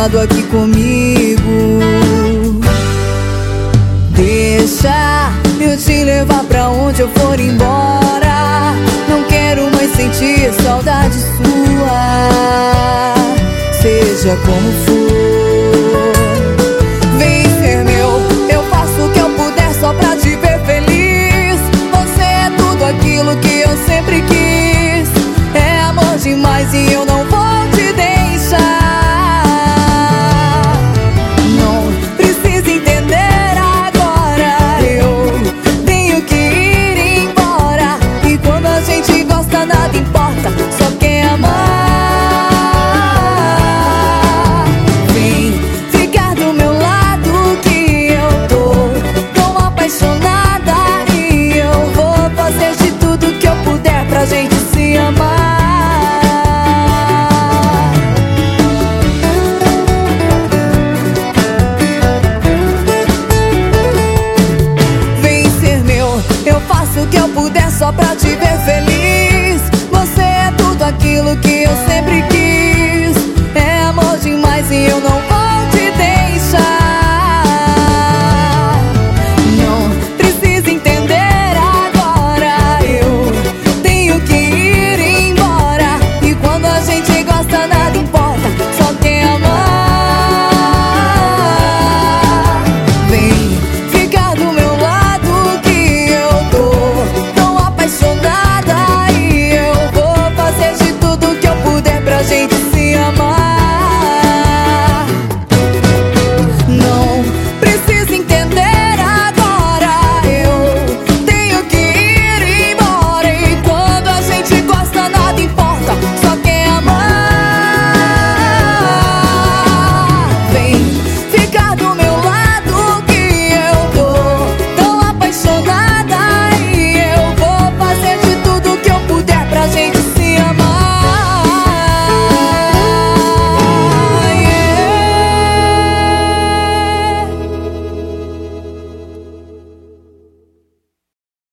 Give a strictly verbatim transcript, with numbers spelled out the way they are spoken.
lado aqui comigo. Deixa eu te levar pra onde eu for embora. Não quero mais sentir saudade sua, seja como for. Vem ser meu, eu faço o que eu puder só pra te ver feliz. Você é tudo aquilo que eu sempre quis. É amor demais e eu não vou te deixar. Não precisa entender agora, eu tenho que ir embora. E quando a gente gosta nada importa, só quer amar. Vem ficar do meu lado que eu tô tão apaixonada. E eu vou fazer de tudo que eu puder pra gente se amar. O que eu puder só pra te ver feliz. Você é tudo aquilo que eu sempre quis.